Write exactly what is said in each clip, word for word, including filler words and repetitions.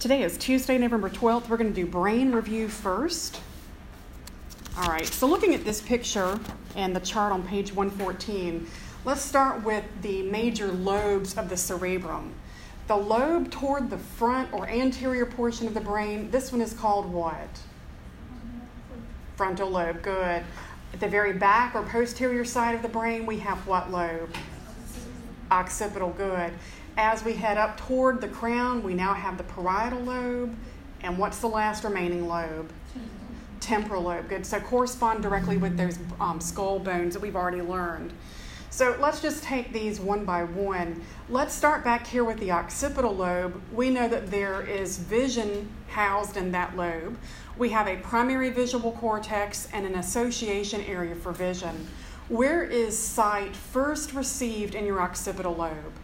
Today is Tuesday, November twelfth. We're going to do brain review first. All right, so looking at this picture and the chart on page one fourteen, let's start with the major lobes of the cerebrum. The lobe toward the front or anterior portion of the brain, this one is called what? Frontal lobe, good. At the very back or posterior side of the brain, we have what lobe? Occipital, good. As we head up toward the crown, we now have the parietal lobe. And what's the last remaining lobe? Temporal lobe, good. So correspond directly with those um, skull bones that we've already learned. So let's just take these one by one. Let's start back here with the occipital lobe. We know that there is vision housed in that lobe. We have a primary visual cortex and an association area for vision. Where is sight first received in your occipital lobe?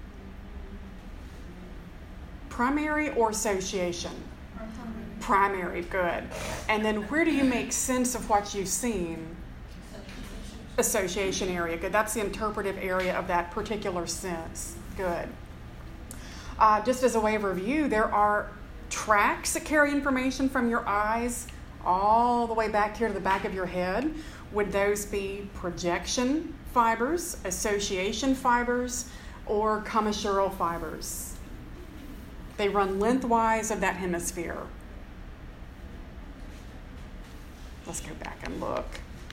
Primary or association? Primary, good. And then where do you make sense of what you've seen? Association area, good. That's the interpretive area of that particular sense, good. Uh, just as a way of review, there are tracks that carry information from your eyes all the way back here to the back of your head. Would those be projection fibers, association fibers, or commissural fibers? They run lengthwise of that hemisphere. Let's go back and look.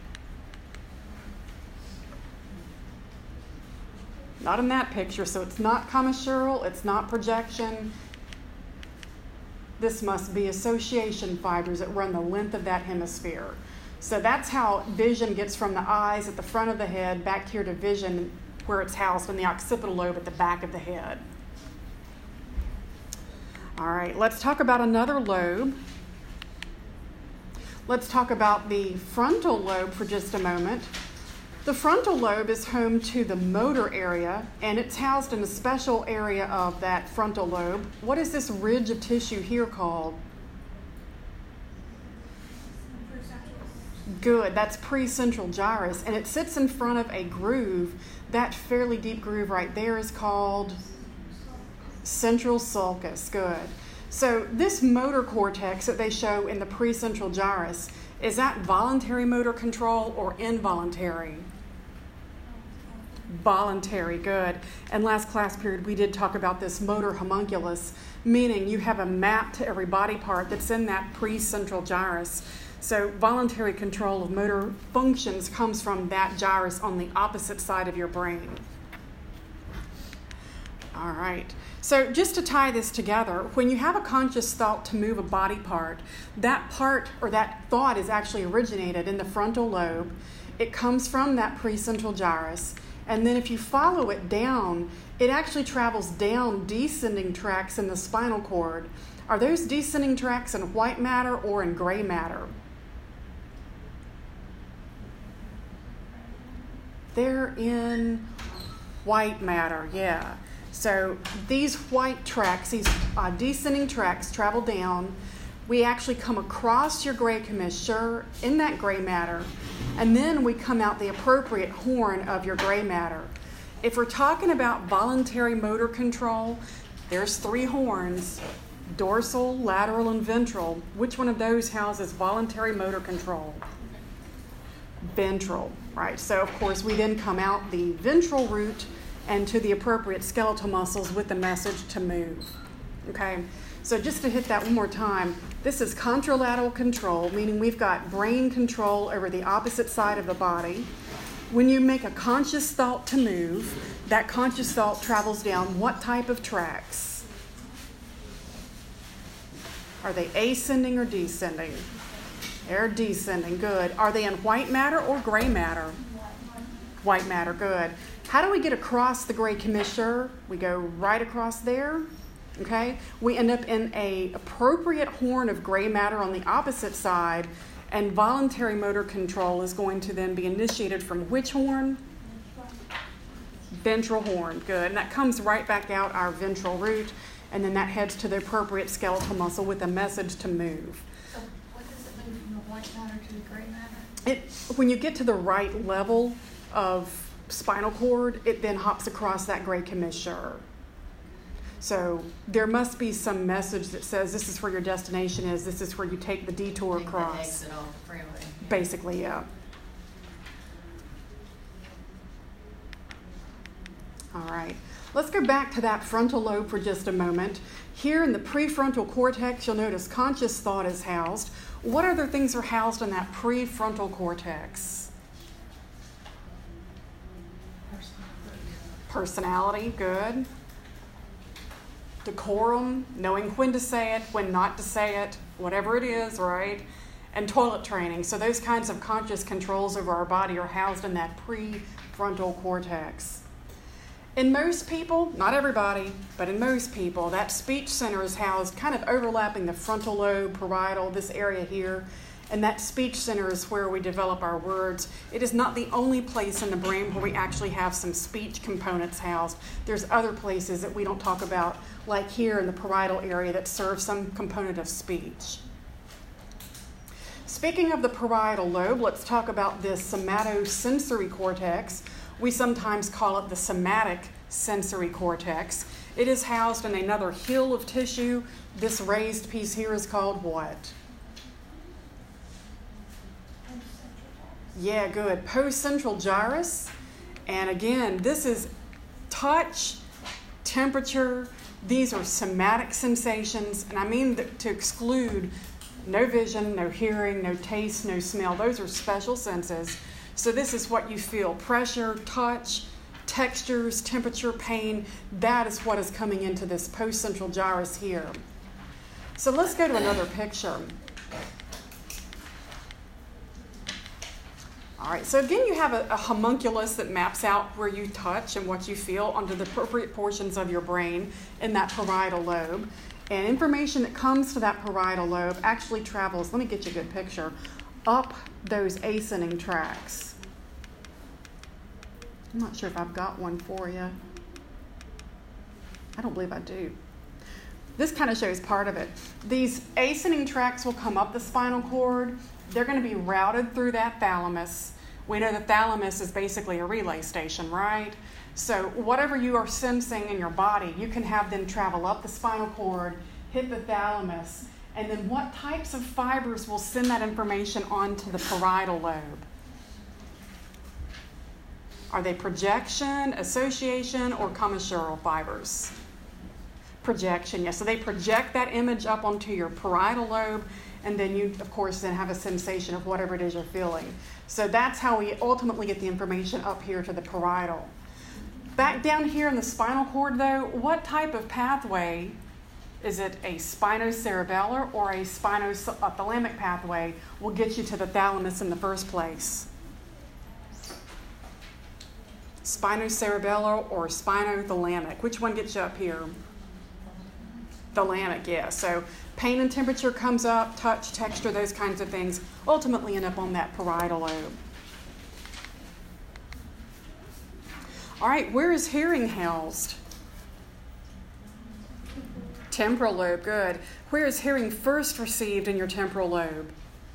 Not in that picture, so it's not commissural, it's not projection. This must be association fibers that run the length of that hemisphere. So that's how vision gets from the eyes at the front of the head back here to vision where it's housed in the occipital lobe at the back of the head. All right, let's talk about another lobe. Let's talk about the frontal lobe for just a moment. The frontal lobe is home to the motor area, and it's housed in a special area of that frontal lobe. What is this ridge of tissue here called? Good, that's precentral gyrus, and it sits in front of a groove. That fairly deep groove right there is called central sulcus, good. So this motor cortex that they show in the precentral gyrus, is that voluntary motor control or involuntary? Voluntary, good. And last class period, we did talk about this motor homunculus, meaning you have a map to every body part that's in that precentral gyrus. So voluntary control of motor functions comes from that gyrus on the opposite side of your brain. All right. So just to tie this together, when you have a conscious thought to move a body part, that part or that thought is actually originated in the frontal lobe. It comes from that precentral gyrus. And then if you follow it down, it actually travels down descending tracks in the spinal cord. Are those descending tracks in white matter or in gray matter? They're in white matter, yeah. So these white tracks, these uh, descending tracks travel down. We actually come across your gray commissure in that gray matter, and then we come out the appropriate horn of your gray matter. If we're talking about voluntary motor control, there's three horns, dorsal, lateral, and ventral. Which one of those houses voluntary motor control? Ventral, right? So of course we then come out the ventral root and to the appropriate skeletal muscles with the message to move. Okay, so just to hit that one more time, this is contralateral control, meaning we've got brain control over the opposite side of the body. When you make a conscious thought to move, that conscious thought travels down what type of tracks? Are they ascending or descending? They're descending, good. Are they in white matter or gray matter? White matter, good. How do we get across the gray commissure? We go right across there, okay? We end up in a appropriate horn of gray matter on the opposite side, and voluntary motor control is going to then be initiated from which horn? Ventral horn, good. And that comes right back out our ventral root, and then that heads to the appropriate skeletal muscle with a message to move. So what does it move from the white matter to the gray matter? It, when you get to the right level of spinal cord, it then hops across that gray commissure. So there must be some message that says this is where your destination is, this is where you take the detour Take across. the exit off the freeway. Yeah. Basically, yeah. All right. Let's go back to that frontal lobe for just a moment. Here in the prefrontal cortex, you'll notice conscious thought is housed. What other things are housed in that prefrontal cortex? Personality, good. Decorum, knowing when to say it, when not to say it, whatever it is, right? And toilet training. So those kinds of conscious controls over our body are housed in that prefrontal cortex. In most people, not everybody, but in most people, that speech center is housed kind of overlapping the frontal lobe, parietal, this area here. And that speech center is where we develop our words. It is not the only place in the brain where we actually have some speech components housed. There's other places that we don't talk about, like here in the parietal area, that serve some component of speech. Speaking of the parietal lobe, let's talk about this somatosensory cortex. We sometimes call it the somatic sensory cortex. It is housed in another hill of tissue. This raised piece here is called what? Yeah, good. Postcentral gyrus. And again, this is touch, temperature. These are somatic sensations. And I mean to exclude no vision, no hearing, no taste, no smell. Those are special senses. So this is what you feel: pressure, touch, textures, temperature, pain. That is what is coming into this postcentral gyrus here. So let's go to another picture. All right, so again, you have a, a homunculus that maps out where you touch and what you feel onto the appropriate portions of your brain in that parietal lobe. And information that comes to that parietal lobe actually travels, let me get you a good picture, up those ascending tracks. I'm not sure if I've got one for you. I don't believe I do. This kind of shows part of it. These ascending tracks will come up the spinal cord. They're going to be routed through that thalamus. We know the thalamus is basically a relay station, right? So whatever you are sensing in your body, you can have them travel up the spinal cord, hit the thalamus, and then what types of fibers will send that information onto the parietal lobe? Are they projection, association, or commissural fibers? Projection, yes. So they project that image up onto your parietal lobe, and then you, of course, then have a sensation of whatever it is you're feeling. So that's how we ultimately get the information up here to the parietal. Back down here in the spinal cord, though, what type of pathway? Is it a spinocerebellar or a spinothalamic pathway will get you to the thalamus in the first place? Spinocerebellar or spinothalamic? Which one gets you up here? Thalamic, yeah. So pain and temperature comes up, touch, texture, those kinds of things ultimately end up on that parietal lobe. All right, where is hearing housed? Temporal lobe, good. Where is hearing first received in your temporal lobe?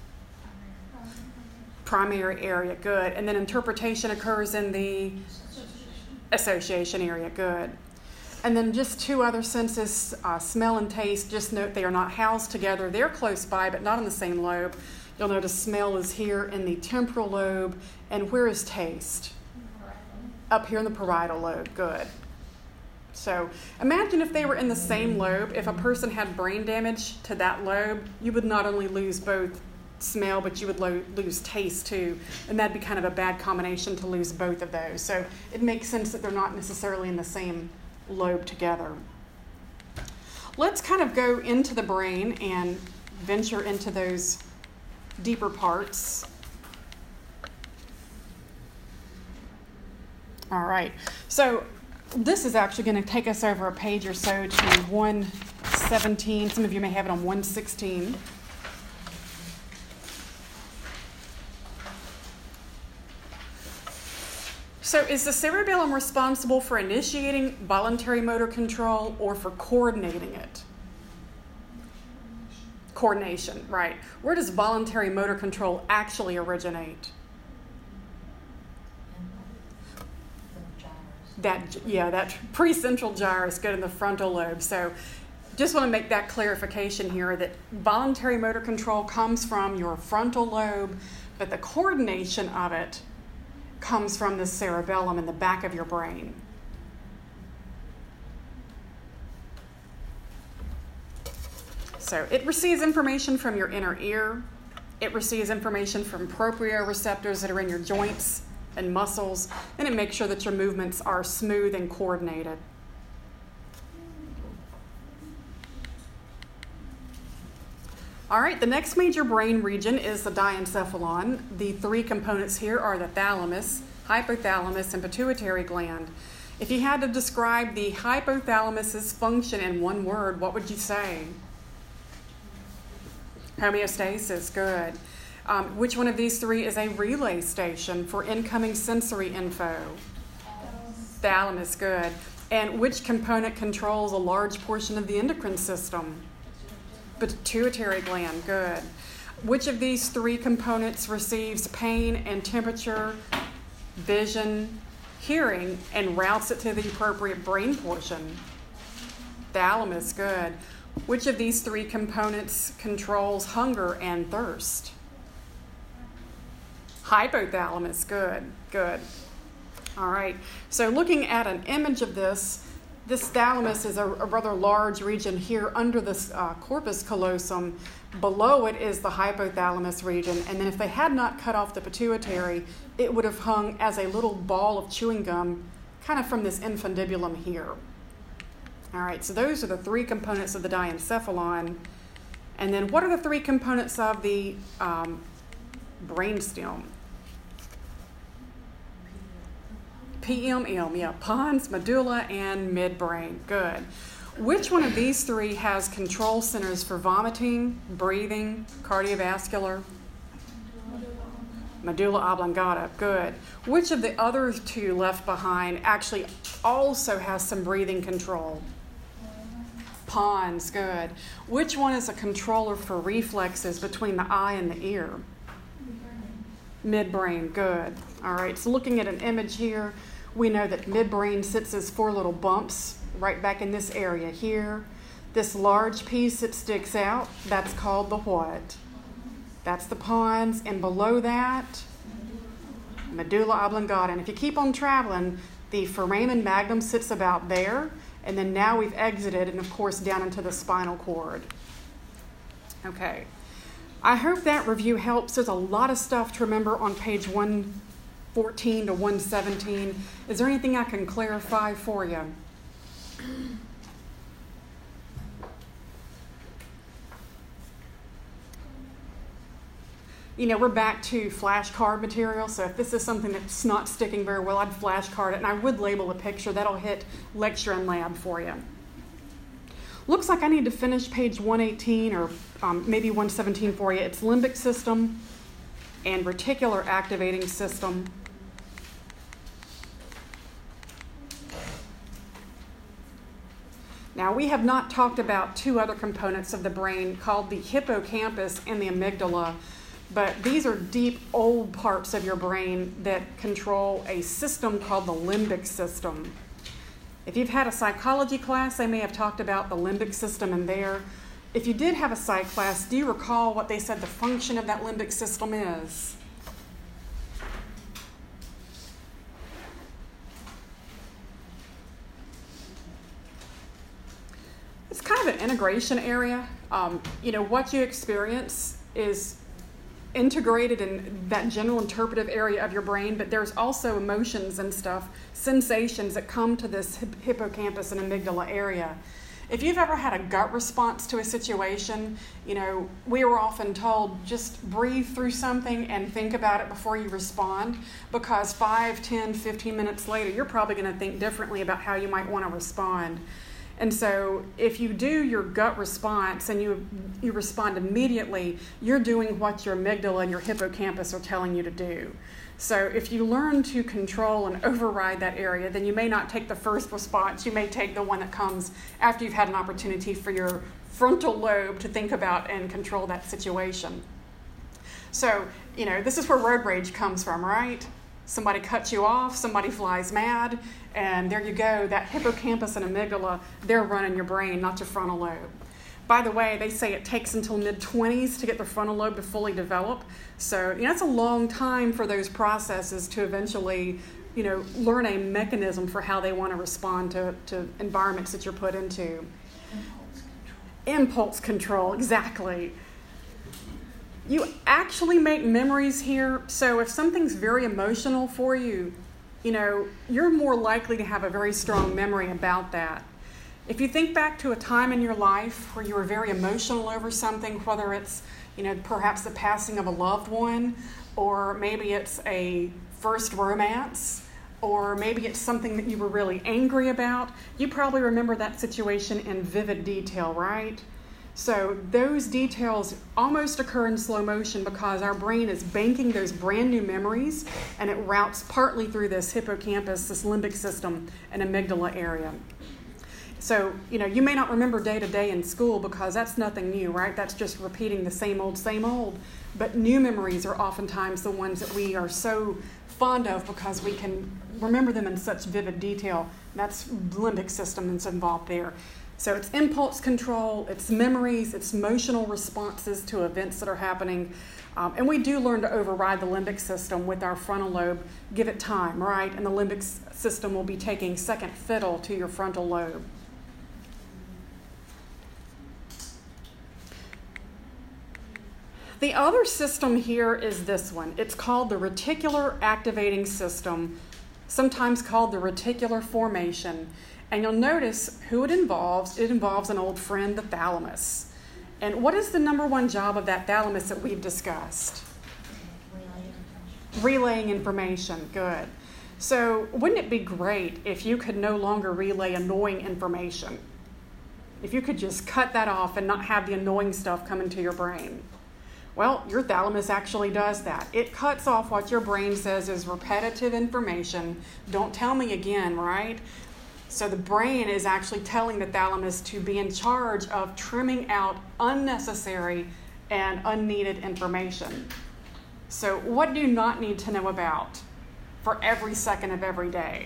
Primary area, good. And then interpretation occurs in the association area, good. And then just two other senses, uh, smell and taste. Just note they are not housed together. They're close by, but not in the same lobe. You'll notice smell is here in the temporal lobe. And where is taste? Up here in the parietal lobe, good. So imagine if they were in the same lobe. If a person had brain damage to that lobe, you would not only lose both smell, but you would lo- lose taste too. And that'd be kind of a bad combination to lose both of those. So it makes sense that they're not necessarily in the same lobe together. Let's kind of go into the brain and venture into those deeper parts. All right. So this is actually going to take us over a page or so to one seventeen. Some of you may have it on one sixteen. So is the cerebellum responsible for initiating voluntary motor control or for coordinating it? Coordination, right. Where does voluntary motor control actually originate? that, yeah, that precentral gyrus good in the frontal lobe. So just want to make that clarification here that voluntary motor control comes from your frontal lobe, but the coordination of it comes from the cerebellum in the back of your brain. So it receives information from your inner ear. It receives information from proprioreceptors that are in your joints and muscles, and it makes sure that your movements are smooth and coordinated. All right, the next major brain region is the diencephalon. The three components here are the thalamus, hypothalamus, and pituitary gland. If you had to describe the hypothalamus's function in one word, what would you say? Homeostasis, good. Um, which one of these three is a relay station for incoming sensory info? Thalamus, good. And which component controls a large portion of the endocrine system? Pituitary gland, good. Which of these three components receives pain and temperature, vision, hearing, and routes it to the appropriate brain portion? Thalamus, good. Which of these three components controls hunger and thirst? Hypothalamus, good, good. All right, so looking at an image of this, this thalamus is a, a rather large region here under this uh, corpus callosum. Below it is the hypothalamus region, and then if they had not cut off the pituitary, it would have hung as a little ball of chewing gum kind of from this infundibulum here. All right, so those are the three components of the diencephalon. And then what are the three components of the um, brainstem? P M M, yeah, pons, medulla, and midbrain. Good. Which one of these three has control centers for vomiting, breathing, cardiovascular? Medulla oblongata, good. Which of the other two left behind actually also has some breathing control? Pons, good. Which one is a controller for reflexes between the eye and the ear? Midbrain, good. All right, so looking at an image here, we know that midbrain sits as four little bumps right back in this area here. This large piece that sticks out, that's called the what? That's the pons, and below that, medulla oblongata. And if you keep on traveling, the foramen magnum sits about there, and then now we've exited, and of course, down into the spinal cord. Okay. I hope that review helps. There's a lot of stuff to remember on page one fourteen to one seventeen. Is there anything I can clarify for you? You know, we're back to flashcard material, so if this is something that's not sticking very well, I'd flashcard it, and I would label a picture. That'll hit lecture and lab for you. Looks like I need to finish page one eighteen or um, maybe one seventeen for you. It's limbic system and reticular activating system. Now, we have not talked about two other components of the brain called the hippocampus and the amygdala, but these are deep, old parts of your brain that control a system called the limbic system. If you've had a psychology class, they may have talked about the limbic system in there. If you did have a psych class, do you recall what they said the function of that limbic system is? It's kind of an integration area. Um, you know, what you experience is integrated in that general interpretive area of your brain, but there's also emotions and stuff, sensations that come to this hippocampus and amygdala area. If you've ever had a gut response to a situation, you know, we were often told just breathe through something and think about it before you respond, because five, ten, fifteen minutes later, you're probably going to think differently about how you might want to respond. And so if you do your gut response and you you respond immediately, you're doing what your amygdala and your hippocampus are telling you to do. So if you learn to control and override that area, then you may not take the first response. You may take the one that comes after you've had an opportunity for your frontal lobe to think about and control that situation. So, you know, this is where road rage comes from, right? Somebody cuts you off, somebody flies mad, and there you go. That hippocampus and amygdala, they're running your brain, not your frontal lobe. By the way, they say it takes until mid-twenties to get the frontal lobe to fully develop. So, you know, it's a long time for those processes to eventually, you know, learn a mechanism for how they want to respond to, to environments that you're put into. Impulse control. Impulse control, exactly. You actually make memories here. So if something's very emotional for you, you know, you're more likely to have a very strong memory about that. If you think back to a time in your life where you were very emotional over something, whether it's, you know, perhaps the passing of a loved one, or maybe it's a first romance, or maybe it's something that you were really angry about, you probably remember that situation in vivid detail, right? So those details almost occur in slow motion because our brain is banking those brand new memories, and it routes partly through this hippocampus, this limbic system, and amygdala area. So, you know, you may not remember day to day in school because that's nothing new, right? That's just repeating the same old, same old. But new memories are oftentimes the ones that we are so fond of because we can remember them in such vivid detail. That's limbic system that's involved there. So it's impulse control, it's memories, it's emotional responses to events that are happening. Um, and we do learn to override the limbic system with our frontal lobe. Give it time, right? And the limbic s- system will be taking second fiddle to your frontal lobe. The other system here is this one. It's called the reticular activating system, sometimes called the reticular formation. And you'll notice who it involves. It involves an old friend, the thalamus. And what is the number one job of that thalamus that we've discussed? Relaying information. Good. So wouldn't it be great if you could no longer relay annoying information? If you could just cut that off and not have the annoying stuff come into your brain. Well, your thalamus actually does that. It cuts off what your brain says is repetitive information. Don't tell me again, right? So the brain is actually telling the thalamus to be in charge of trimming out unnecessary and unneeded information. So what do you not need to know about for every second of every day?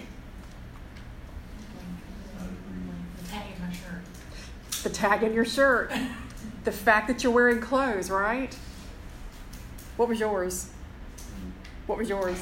The tag in my shirt. The tag in your shirt. The fact that you're wearing clothes, right? What was yours? What was yours?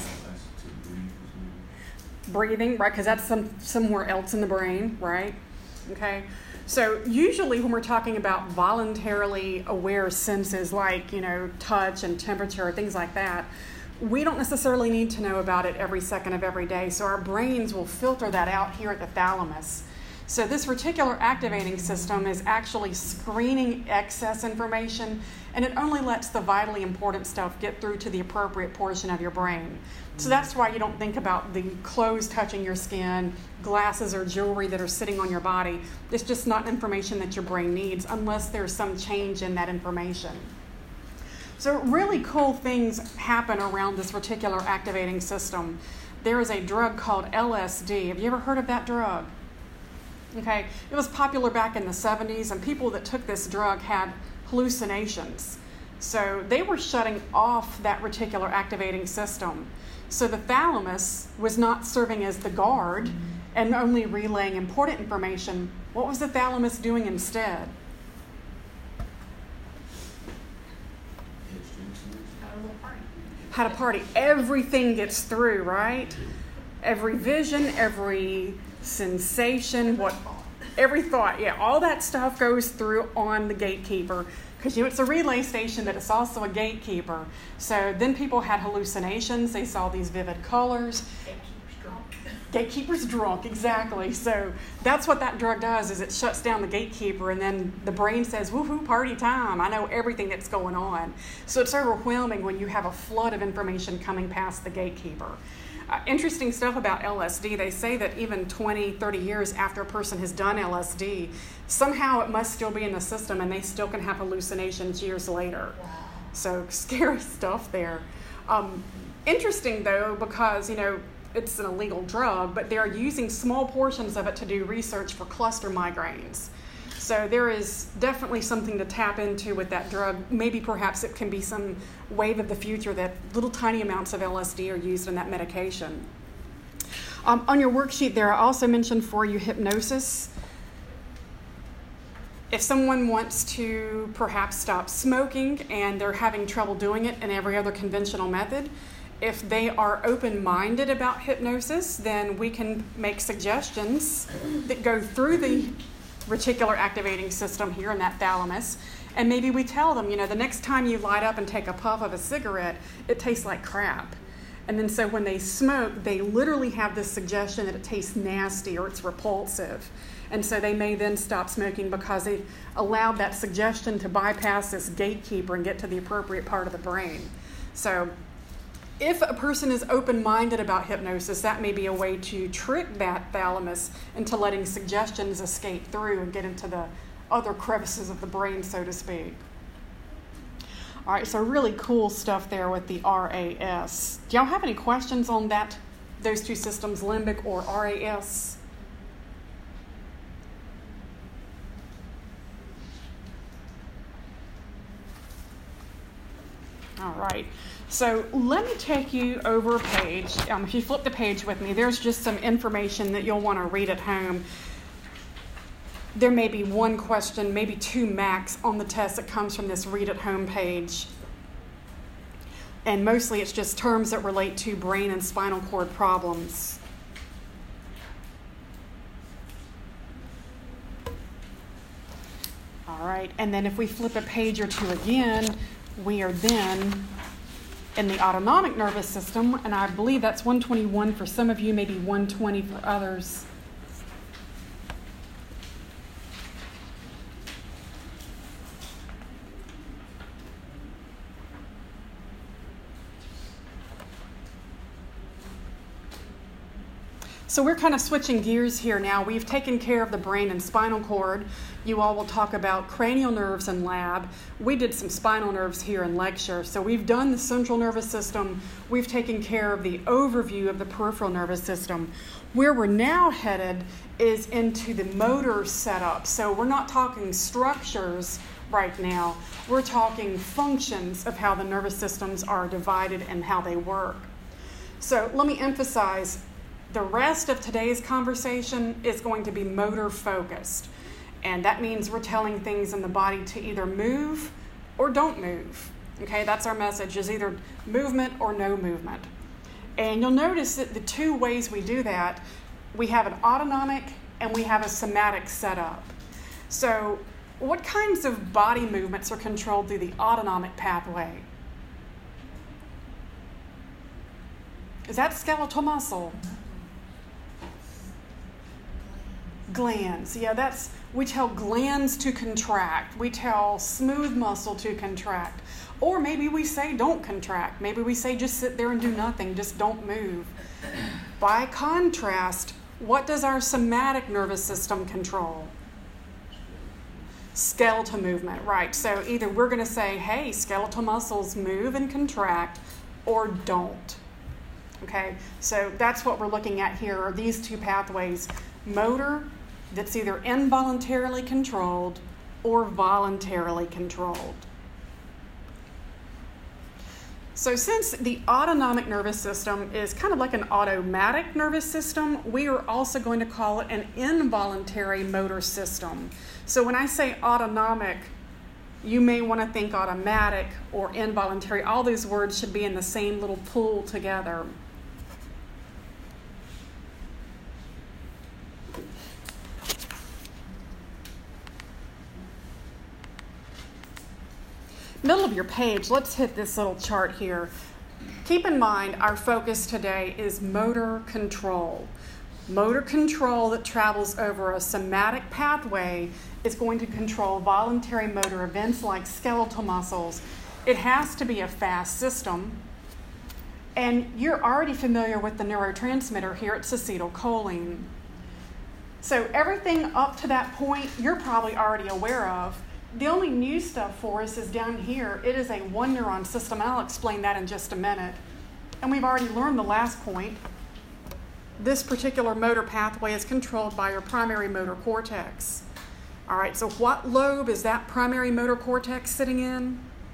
Breathing, right? Because that's some somewhere else in the brain, right? Okay. So usually when we're talking about voluntarily aware senses like, you know, touch and temperature, things like that, we don't necessarily need to know about it every second of every day. So our brains will filter that out here at the thalamus. So this reticular activating system is actually screening excess information, and it only lets the vitally important stuff get through to the appropriate portion of your brain. So that's why you don't think about the clothes touching your skin, glasses or jewelry that are sitting on your body. It's just not information that your brain needs unless there's some change in that information. So really cool things happen around this reticular activating system. There is a drug called L S D. Have you ever heard of that drug? Okay, it was popular back in the seventies, and people that took this drug had hallucinations. So they were shutting off that reticular activating system. So the thalamus was not serving as the guard and only relaying important information. What was the thalamus doing instead? Had a little party. Had a party. Everything gets through, right? Every vision, every sensation, what, every thought, yeah, all that stuff goes through on the gatekeeper, because you know it's a relay station, but it's also a gatekeeper. So then people had hallucinations. They saw these vivid colors. Gatekeeper's drunk. Gatekeeper's drunk, exactly. So that's what that drug does, is it shuts down the gatekeeper, and then the brain says, woohoo, party time. I know everything that's going on. So it's overwhelming when you have a flood of information coming past the gatekeeper. Uh, interesting stuff about L S D. They say that even twenty, thirty years after a person has done L S D, somehow it must still be in the system and they still can have hallucinations years later. Wow. So scary stuff there. Um, interesting though, because, you know, it's an illegal drug, but they're using small portions of it to do research for cluster migraines. So there is definitely something to tap into with that drug. Maybe perhaps it can be some wave of the future that little tiny amounts of L S D are used in that medication. Um, on your worksheet there, I also mentioned for you hypnosis. If someone wants to perhaps stop smoking and they're having trouble doing it in every other conventional method, if they are open-minded about hypnosis, then we can make suggestions that go through the reticular activating system here in that thalamus. And maybe we tell them, you know, the next time you light up and take a puff of a cigarette, it tastes like crap. And then so when they smoke, they literally have this suggestion that it tastes nasty or it's repulsive. And so they may then stop smoking because they've allowed that suggestion to bypass this gatekeeper and get to the appropriate part of the brain. So if a person is open-minded about hypnosis, that may be a way to trick that thalamus into letting suggestions escape through and get into the other crevices of the brain, so to speak. All right, so really cool stuff there with the R A S. Do y'all have any questions on that, those two systems, limbic or R A S? All right. So let me take you over a page. Um, if you flip the page with me, there's just some information that you'll want to read at home. There may be one question, maybe two max on the test that comes from this read at home page. And mostly it's just terms that relate to brain and spinal cord problems. All right, and then if we flip a page or two again, we are then in the autonomic nervous system, and I believe that's one twenty-one for some of you, maybe one twenty for others. So we're kind of switching gears here now. We've taken care of the brain and spinal cord. You all will talk about cranial nerves in lab. We did some spinal nerves here in lecture. So we've done the central nervous system. We've taken care of the overview of the peripheral nervous system. Where we're now headed is into the motor setup. So we're not talking structures right now. We're talking functions of how the nervous systems are divided and how they work. So let me emphasize, the rest of today's conversation is going to be motor focused. And that means we're telling things in the body to either move or don't move. Okay, that's our message, is either movement or no movement. And you'll notice that the two ways we do that, we have an autonomic and we have a somatic setup. So what kinds of body movements are controlled through the autonomic pathway? Is that skeletal muscle? Glands. Yeah, that's, we tell glands to contract. We tell smooth muscle to contract. Or maybe we say don't contract. Maybe we say just sit there and do nothing, just don't move. By contrast, what does our somatic nervous system control? Skeletal movement, right. So either we're going to say, hey, skeletal muscles move and contract, or don't. Okay, so that's what we're looking at here, are these two pathways. Motor, that's either involuntarily controlled or voluntarily controlled. So since the autonomic nervous system is kind of like an automatic nervous system, we are also going to call it an involuntary motor system. So when I say autonomic, you may want to think automatic or involuntary. All those words should be in the same little pool together. Middle of your page, let's hit this little chart here. Keep in mind, our focus today is motor control. Motor control that travels over a somatic pathway is going to control voluntary motor events like skeletal muscles. It has to be a fast system. And you're already familiar with the neurotransmitter here, it's acetylcholine. So everything up to that point, you're probably already aware of. The only new stuff for us is down here. It is a one neuron system. I'll explain that in just a minute. And we've already learned the last point. This particular motor pathway is controlled by your primary motor cortex. All right, so what lobe is that primary motor cortex sitting in?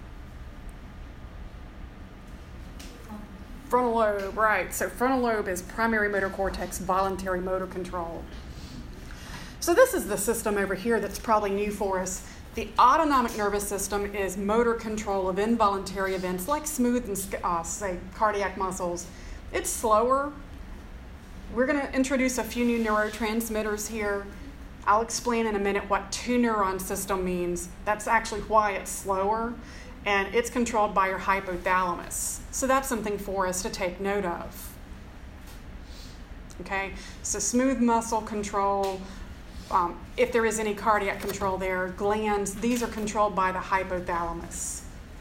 Frontal lobe, right. So frontal lobe is primary motor cortex, voluntary motor control. So this is the system over here that's probably new for us. The autonomic nervous system is motor control of involuntary events like smooth and, uh, say, cardiac muscles. It's slower. We're going to introduce a few new neurotransmitters here. I'll explain in a minute what two-neuron system means. That's actually why it's slower, and it's controlled by your hypothalamus. So that's something for us to take note of. Okay, so smooth muscle control, um, if there is any cardiac control there, glands, these are controlled by the hypothalamus.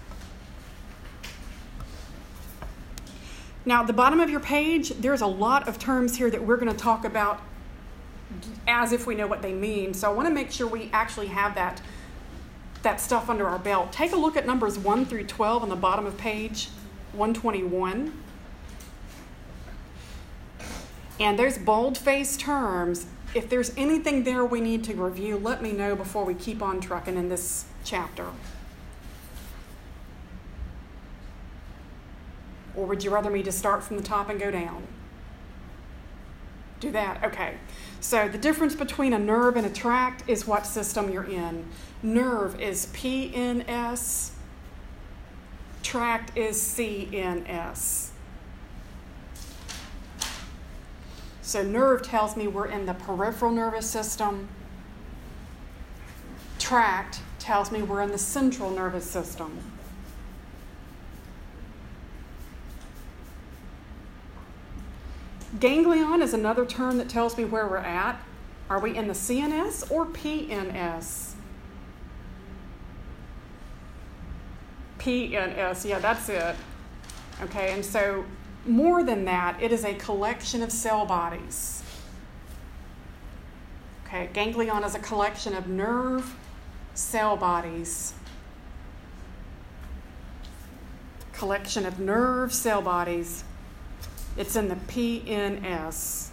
Now, at the bottom of your page, there's a lot of terms here that we're going to talk about as if we know what they mean. So I want to make sure we actually have that, that stuff under our belt. Take a look at numbers one through twelve on the bottom of page one twenty-one. And there's bold-faced terms. If there's anything there we need to review, let me know before we keep on trucking in this chapter. Or would you rather me to start from the top and go down? Do that? Okay. So the difference between a nerve and a tract is what system you're in. Nerve is P N S. Tract is C N S. So nerve tells me we're in the peripheral nervous system. Tract tells me we're in the central nervous system. Ganglion is another term that tells me where we're at. Are we in the C N S or P N S? P N S, yeah, that's it. Okay, and so more than that, it is a collection of cell bodies. Okay, ganglion is a collection of nerve cell bodies. Collection of nerve cell bodies. It's in the P N S.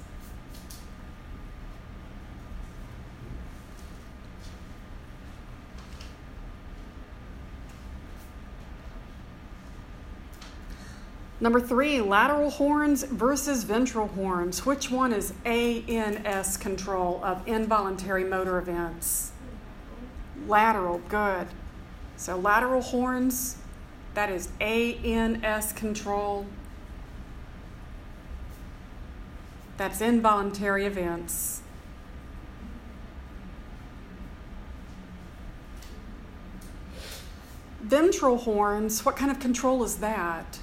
Number three, lateral horns versus ventral horns. Which one is A N S control of involuntary motor events? Lateral, good. So lateral horns, that is A N S control. That's involuntary events. Ventral horns, what kind of control is that?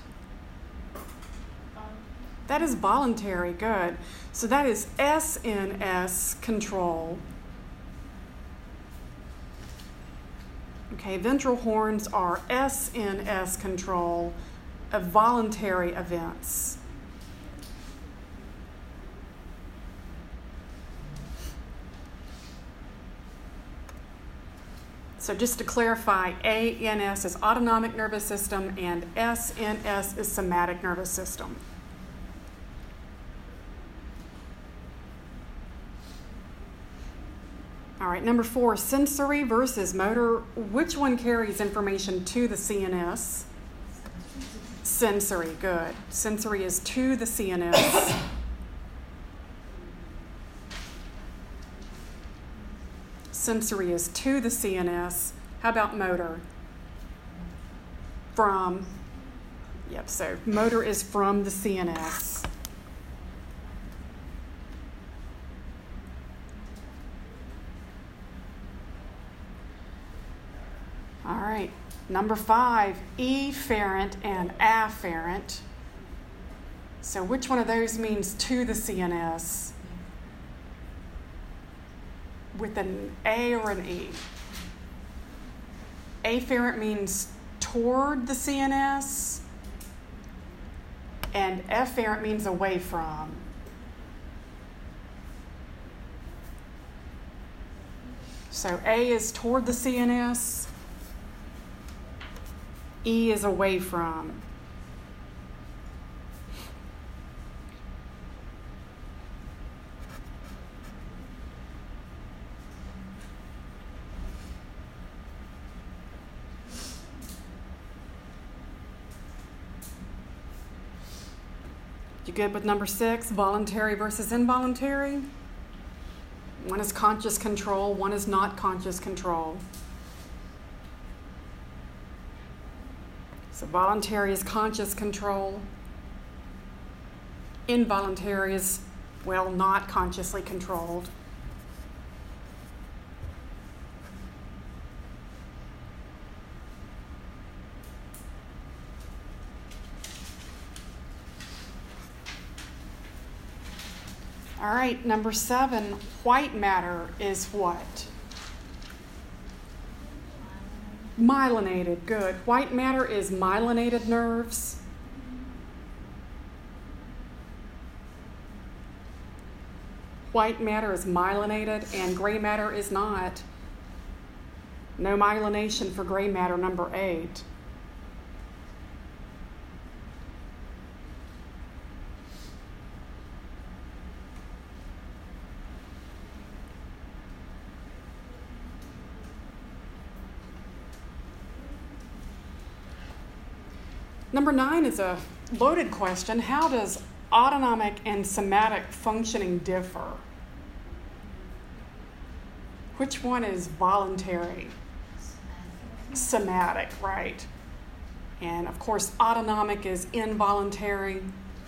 That is voluntary, good. So that is S N S control. Okay, ventral horns are S N S control of voluntary events. So just to clarify, A N S is autonomic nervous system and S N S is somatic nervous system. All right, number four, sensory versus motor. Which one carries information to the C N S? Sensory, good. Sensory is to the C N S. Sensory is to the C N S. How about motor? From. Yep, so motor is from the C N S. All right, number five, efferent and afferent. So which one of those means to the C N S? With an A or an E? Afferent means toward the C N S, and efferent means away from. So A is toward the C N S, E is away from. You good with number six, voluntary versus involuntary? One is conscious control, one is not conscious control. So voluntary is conscious control. Involuntary is, well, not consciously controlled. All right, number seven, white matter is what? Myelinated, good. White matter is myelinated nerves. White matter is myelinated and gray matter is not. No myelination for gray matter, number eight. Number nine is a loaded question. How does autonomic and somatic functioning differ? Which one is voluntary? Somatic, right. And of course, autonomic is involuntary.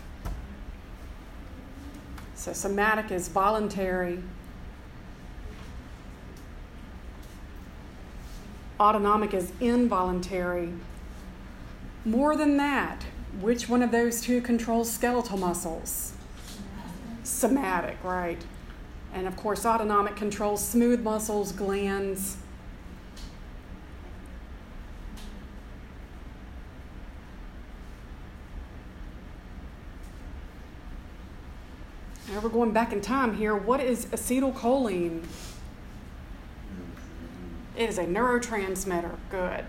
So somatic is voluntary. Autonomic is involuntary. More than that, which one of those two controls skeletal muscles? Somatic, right. And of course, autonomic controls smooth muscles, glands. Now we're going back in time here. What is acetylcholine? It is a neurotransmitter. Good.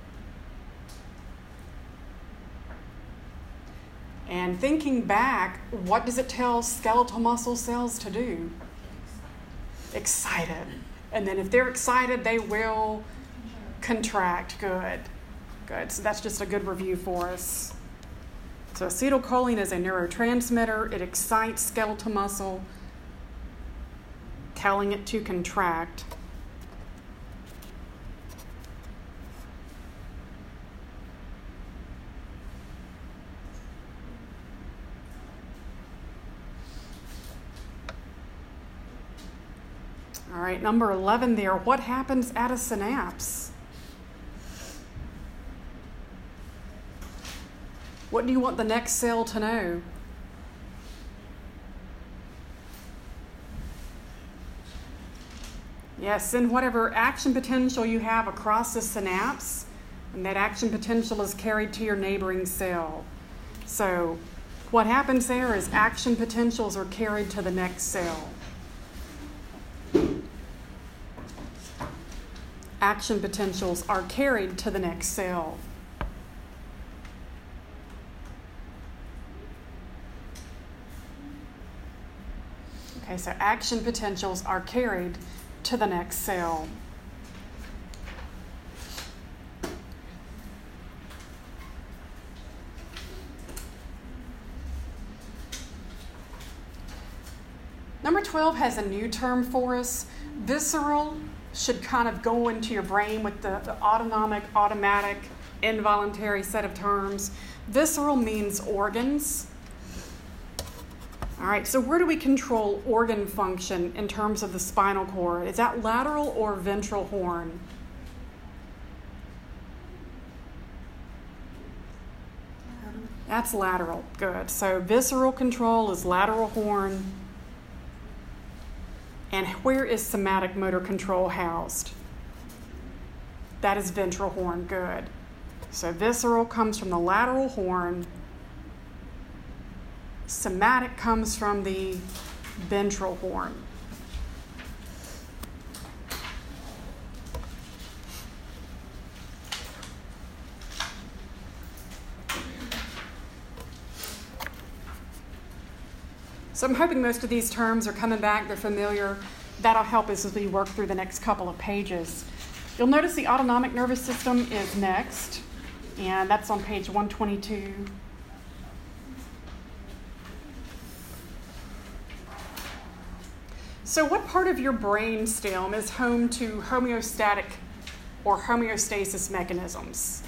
And thinking back, what does it tell skeletal muscle cells to do? Excited. And then if they're excited, they will contract. Good. Good. So that's just a good review for us. So acetylcholine is a neurotransmitter. It excites skeletal muscle, telling it to contract. All right, number eleven there. What happens at a synapse? What do you want the next cell to know? Yes, send whatever action potential you have across the synapse, and that action potential is carried to your neighboring cell. So what happens there is action potentials are carried to the next cell. Action potentials are carried to the next cell. Okay, so action potentials are carried to the next cell. Number twelve has a new term for us. Visceral should kind of go into your brain with the, the autonomic, automatic, involuntary set of terms. Visceral means organs. All right, so where do we control organ function in terms of the spinal cord? Is that lateral or ventral horn? That's lateral. Good. So visceral control is lateral horn. And where is somatic motor control housed? That is ventral horn. Good. So visceral comes from the lateral horn. Somatic comes from the ventral horn. So I'm hoping most of these terms are coming back, they're familiar. That'll help us as we work through the next couple of pages. You'll notice the autonomic nervous system is next, and that's on page one twenty-two. So what part of your brain stem is home to homeostatic or homeostasis mechanisms?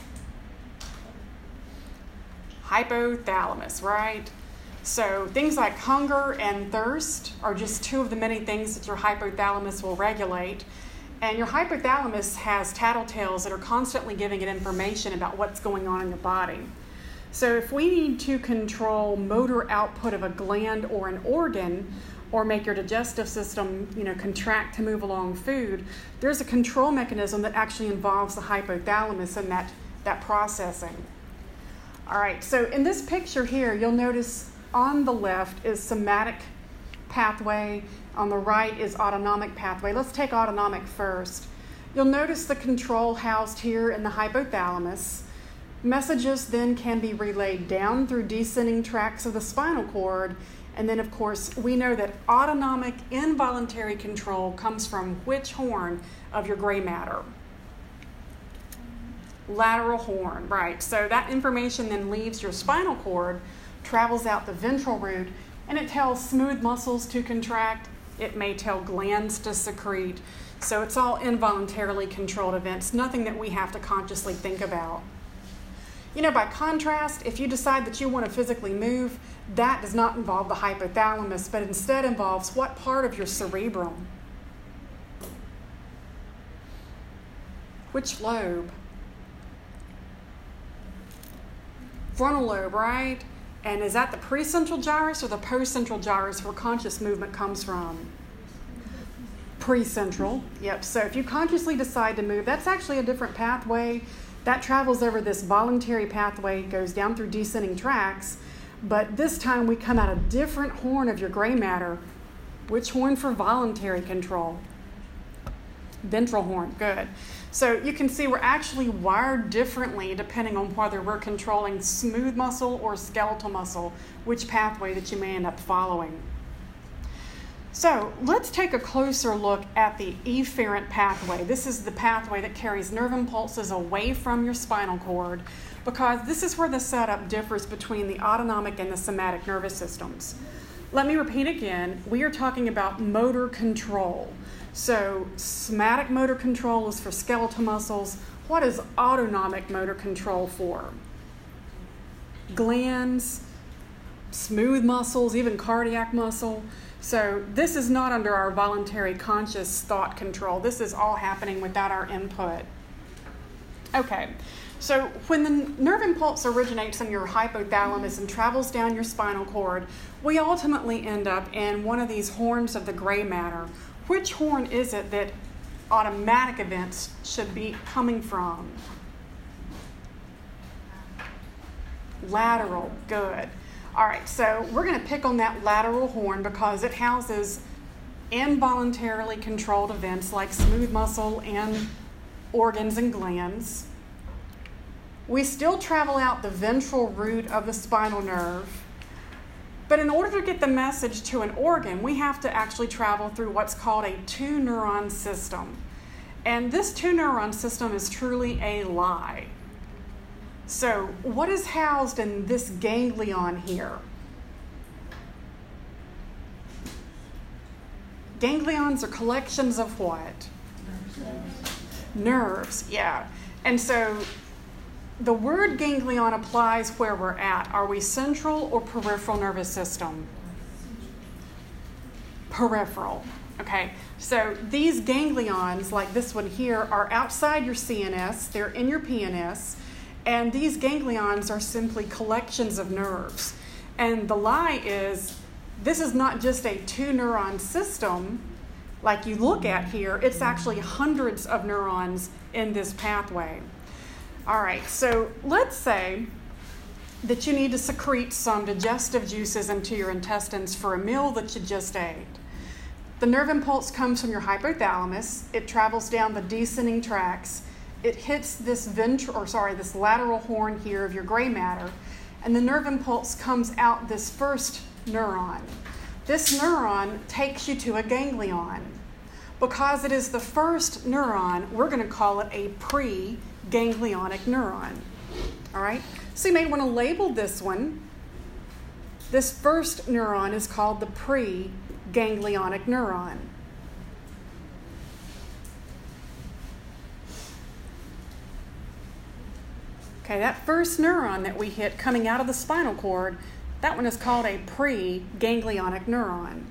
Hypothalamus, right? So things like hunger and thirst are just two of the many things that your hypothalamus will regulate. And your hypothalamus has tattletales that are constantly giving it information about what's going on in your body. So if we need to control motor output of a gland or an organ, or make your digestive system, you know, contract to move along food, there's a control mechanism that actually involves the hypothalamus and that, that processing. All right, so in this picture here, you'll notice on the left is somatic pathway, on the right is autonomic pathway. Let's take autonomic first. You'll notice the control housed here in the hypothalamus. Messages then can be relayed down through descending tracts of the spinal cord. And then, of course, we know that autonomic involuntary control comes from which horn of your gray matter? Lateral horn, right. So that information then leaves your spinal cord, travels out the ventral root, and it tells smooth muscles to contract. It may tell glands to secrete. So it's all involuntarily controlled events, nothing that we have to consciously think about. You know, by contrast, if you decide that you want to physically move, that does not involve the hypothalamus, but instead involves what part of your cerebrum? Which lobe? Frontal lobe, right? And is that the precentral gyrus or the postcentral gyrus where conscious movement comes from? Precentral, yep. So if you consciously decide to move, that's actually a different pathway. That travels over this voluntary pathway, goes down through descending tracts, but this time we come out a different horn of your gray matter. Which horn for voluntary control? Ventral horn, good. So you can see we're actually wired differently depending on whether we're controlling smooth muscle or skeletal muscle, which pathway that you may end up following. So let's take a closer look at the efferent pathway. This is the pathway that carries nerve impulses away from your spinal cord, because this is where the setup differs between the autonomic and the somatic nervous systems. Let me repeat again. We are talking about motor control. So somatic motor control is for skeletal muscles. What is autonomic motor control for? Glands, smooth muscles, even cardiac muscle. So this is not under our voluntary conscious thought control. This is all happening without our input. Okay, so when the nerve impulse originates in your hypothalamus and travels down your spinal cord, we ultimately end up in one of these horns of the gray matter. Which horn is it that automatic events should be coming from? Lateral, good. All right, so we're going to pick on that lateral horn because it houses involuntarily controlled events like smooth muscle and organs and glands. We still travel out the ventral root of the spinal nerve, but in order to get the message to an organ, we have to actually travel through what's called a two-neuron system. And this two-neuron system is truly a lie. So what is housed in this ganglion here? Ganglions are collections of what? Nerves, yeah. And so the word ganglion applies where we're at. Are we central or peripheral nervous system? Peripheral. Okay, so these ganglions, like this one here, are outside your C N S. They're in your P N S. And these ganglions are simply collections of nerves. And the lie is, this is not just a two-neuron system like you look at here. It's actually hundreds of neurons in this pathway. All right, so let's say that you need to secrete some digestive juices into your intestines for a meal that you just ate. The nerve impulse comes from your hypothalamus. It travels down the descending tracts. It hits this ventral, or sorry, this lateral horn here of your gray matter, and the nerve impulse comes out this first neuron. This neuron takes you to a ganglion. Because it is the first neuron, we're going to call it a pre-ganglionic neuron. All right? So you may want to label this one. This first neuron is called the pre ganglionic neuron. Okay, that first neuron that we hit coming out of the spinal cord, that one is called a pre-ganglionic neuron.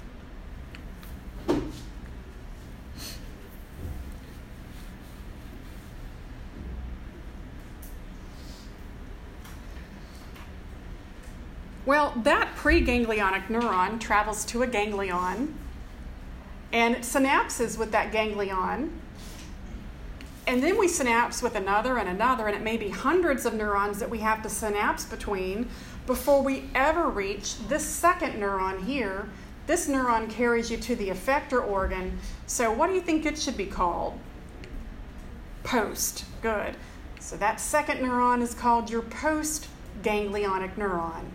Well, that preganglionic neuron travels to a ganglion, and it synapses with that ganglion, and then we synapse with another and another, and it may be hundreds of neurons that we have to synapse between before we ever reach this second neuron here. This neuron carries you to the effector organ. So what do you think it should be called? Post. Good. So that second neuron is called your postganglionic neuron.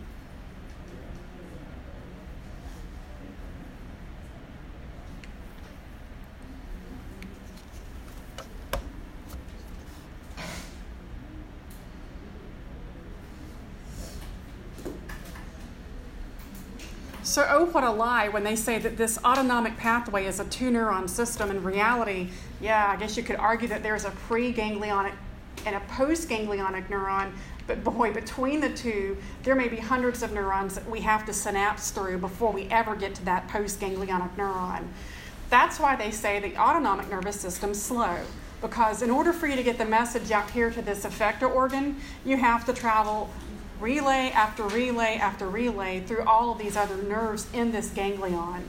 So, oh, what a lie when they say that this autonomic pathway is a two-neuron system. In reality, yeah, I guess you could argue that there's a pre-ganglionic and a post-ganglionic neuron, but boy, between the two, there may be hundreds of neurons that we have to synapse through before we ever get to that post-ganglionic neuron. That's why they say the autonomic nervous system's slow, because in order for you to get the message out here to this effector organ, you have to travel relay after relay after relay through all of these other nerves in this ganglion.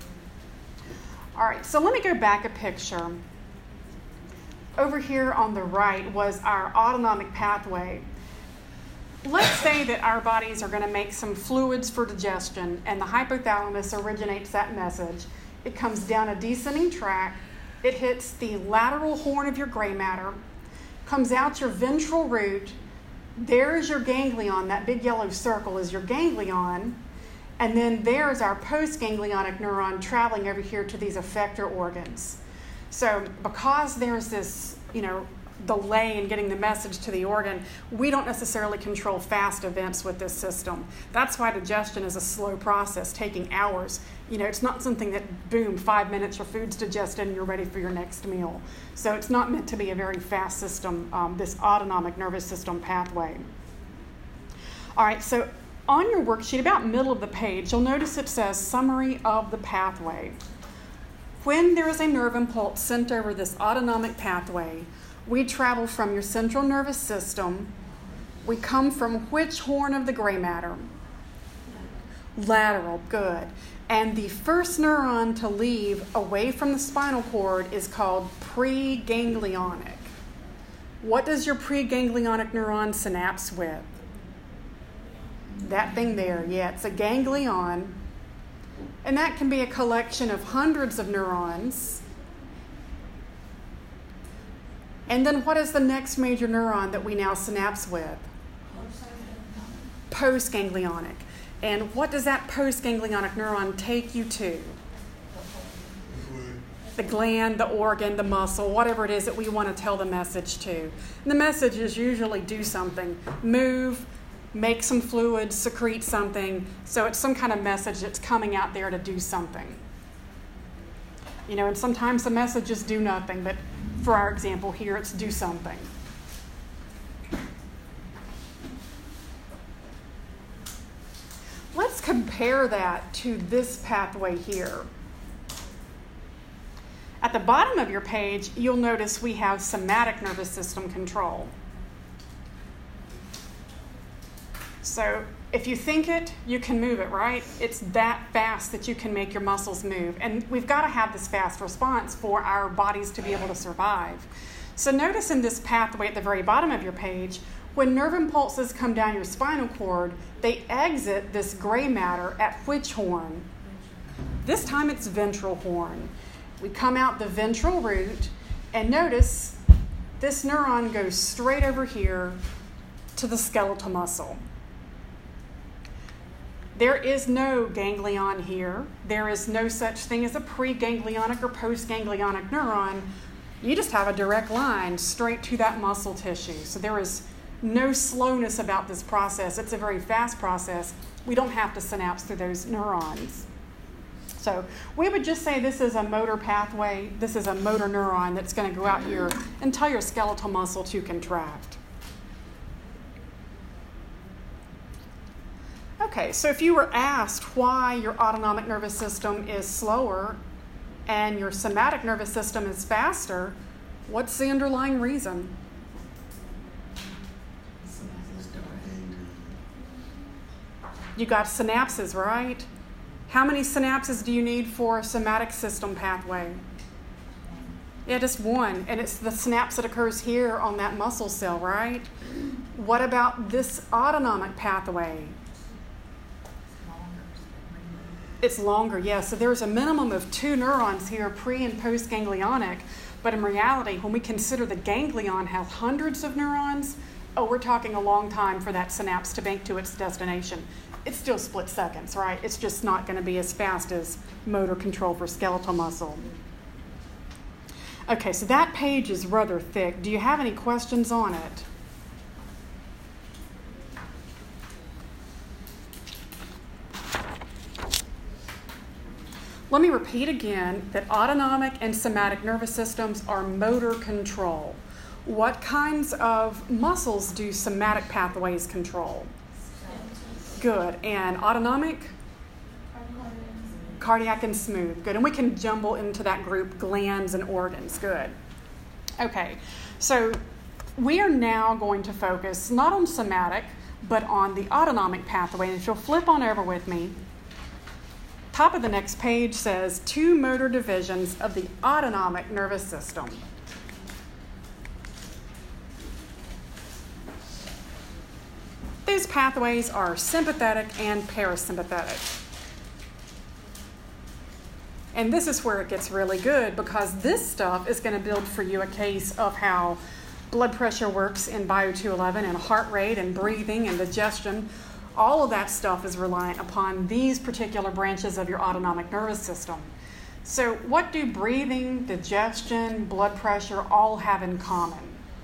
All right, so let me go back a picture. Over here on the right was our autonomic pathway. Let's say that our bodies are going to make some fluids for digestion, and the hypothalamus originates that message. It comes down a descending track. It hits the lateral horn of your gray matter, comes out your ventral root. There's your ganglion. That big yellow circle is your ganglion. And then there's our postganglionic neuron traveling over here to these effector organs. So because there's this, you know, delay in getting the message to the organ, we don't necessarily control fast events with this system. That's why digestion is a slow process, taking hours. You know, it's not something that, boom, five minutes, your food's digested and you're ready for your next meal. So it's not meant to be a very fast system, um, this autonomic nervous system pathway. All right, so on your worksheet, about middle of the page, you'll notice it says summary of the pathway. When there is a nerve impulse sent over this autonomic pathway, we travel from your central nervous system. We come from which horn of the gray matter? Lateral, good. And the first neuron to leave away from the spinal cord is called preganglionic. What does your preganglionic neuron synapse with? That thing there, yeah, it's a ganglion. And that can be a collection of hundreds of neurons. And then what is the next major neuron that we now synapse with? Postganglionic. And what does that postganglionic neuron take you to? The gland, the organ, the muscle, whatever it is that we want to tell the message to. And the message is usually do something, move, make some fluids, secrete something. So it's some kind of message that's coming out there to do something. You know, and sometimes the messages do nothing, but for our example here, it's do something. Let's compare that to this pathway here. At the bottom of your page, you'll notice we have somatic nervous system control. So if you think it, you can move it, right? It's that fast that you can make your muscles move. And we've got to have this fast response for our bodies to be able to survive. So notice in this pathway at the very bottom of your page, when nerve impulses come down your spinal cord, they exit this gray matter at which horn? This time it's ventral horn. We come out the ventral root, and notice this neuron goes straight over here to the skeletal muscle. There is no ganglion here. There is no such thing as a preganglionic or postganglionic neuron. You just have a direct line straight to that muscle tissue. So there is no slowness about this process. It's a very fast process. We don't have to synapse through those neurons. So we would just say this is a motor pathway, this is a motor neuron that's going to go out here and tell your skeletal muscle to contract. Okay, so if you were asked why your autonomic nervous system is slower and your somatic nervous system is faster, what's the underlying reason? You got synapses, right? How many synapses do you need for a somatic system pathway? Yeah, just one. And it's the synapse that occurs here on that muscle cell, right? What about this autonomic pathway? It's longer, yes. So there's a minimum of two neurons here, pre and post ganglionic. But in reality, when we consider the ganglion has hundreds of neurons, oh, we're talking a long time for that synapse to bank to its destination. It's still split seconds, right? It's just not going to be as fast as motor control for skeletal muscle. Okay, so that page is rather thick. Do you have any questions on it? Let me repeat again that autonomic and somatic nervous systems are motor control. What kinds of muscles do somatic pathways control? Good. And autonomic? Cardiac and smooth. Good. And we can jumble into that group glands and organs. Good. Okay. So we are now going to focus not on somatic, but on the autonomic pathway. And if you'll flip on over with me, top of the next page says two motor divisions of the autonomic nervous system. These pathways are sympathetic and parasympathetic. And this is where it gets really good, because this stuff is going to build for you a case of how blood pressure works in Bio two eleven, and heart rate and breathing and digestion. All of that stuff is reliant upon these particular branches of your autonomic nervous system. So what do breathing, digestion, blood pressure all have in common?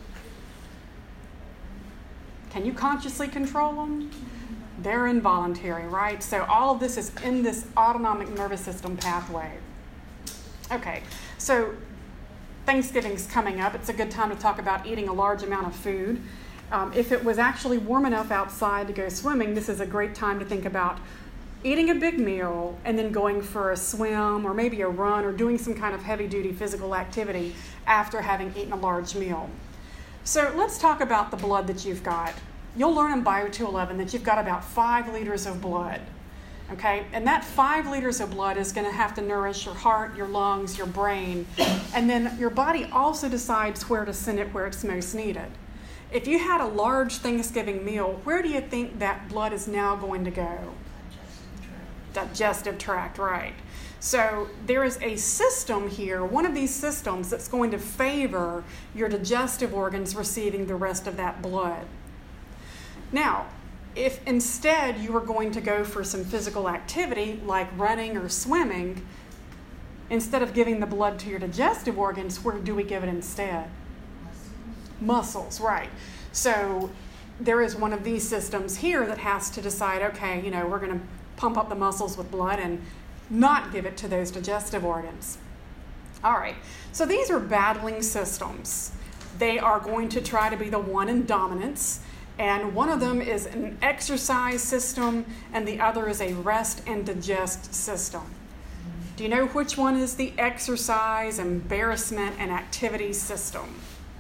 Can you consciously control them? They're involuntary, right? So all of this is in this autonomic nervous system pathway. Okay, so Thanksgiving's coming up. It's a good time to talk about eating a large amount of food. Um, if it was actually warm enough outside to go swimming, this is a great time to think about eating a big meal and then going for a swim or maybe a run or doing some kind of heavy-duty physical activity after having eaten a large meal. So let's talk about the blood that you've got. You'll learn in Bio two eleven that you've got about five liters of blood, okay? And that five liters of blood is going to have to nourish your heart, your lungs, your brain, and then your body also decides where to send it where it's most needed. If you had a large Thanksgiving meal, where do you think that blood is now going to go? Digestive tract. Digestive tract, right. So there is a system here, one of these systems that's going to favor your digestive organs receiving the rest of that blood. Now, if instead you were going to go for some physical activity like running or swimming, instead of giving the blood to your digestive organs, where do we give it instead? Muscles, right. So there is one of these systems here that has to decide, okay, you know, we're going to pump up the muscles with blood and not give it to those digestive organs. All right, so these are battling systems. They are going to try to be the one in dominance, and one of them is an exercise system, and the other is a rest and digest system. Do you know which one is the exercise, embarrassment, and activity system?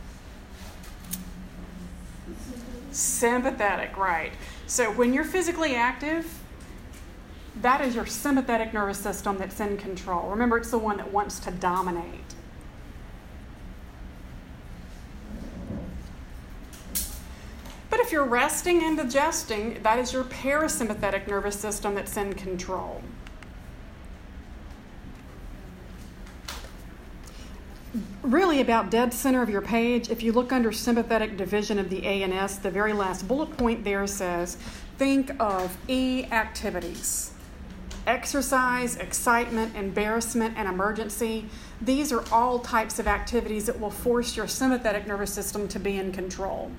Sympathetic, right. So when you're physically active, that is your sympathetic nervous system that's in control. Remember, it's the one that wants to dominate. But if you're resting and digesting, that is your parasympathetic nervous system that's in control. Really, about dead center of your page, if you look under sympathetic division of the A N S, the very last bullet point there says, think of E activities. Exercise, excitement, embarrassment, and emergency. These are all types of activities that will force your sympathetic nervous system to be in control.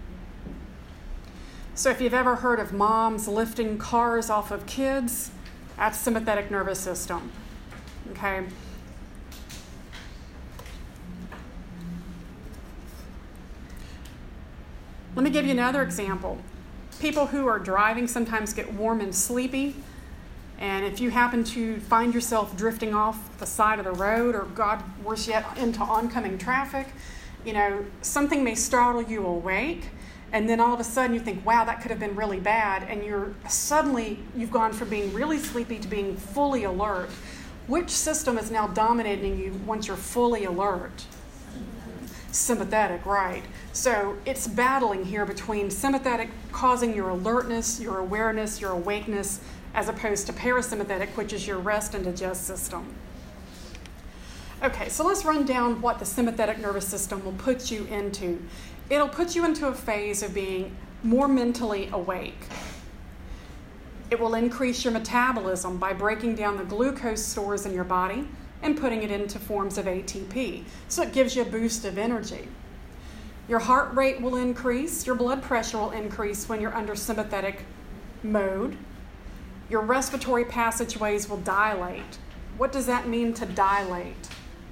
So if you've ever heard of moms lifting cars off of kids, That's sympathetic nervous system. Okay? Let me give you another example. People who are driving sometimes get warm and sleepy. And if you happen to find yourself drifting off the side of the road, or God, worse yet, into oncoming traffic, you know, something may startle you awake. And then all of a sudden you think, wow, that could have been really bad. And you're suddenly, you've gone from being really sleepy to being fully alert. Which system is now dominating you once you're fully alert? Sympathetic, right. So it's battling here between sympathetic causing your alertness, your awareness, your awakeness, as opposed to parasympathetic, which is your rest and digest system. Okay, so let's run down what the sympathetic nervous system will put you into. It'll put you into a phase of being more mentally awake. It will increase your metabolism by breaking down the glucose stores in your body and putting it into forms of A T P. So it gives you a boost of energy. Your heart rate will increase. Your blood pressure will increase when you're under sympathetic mode. Your respiratory passageways will dilate. What does that mean to dilate?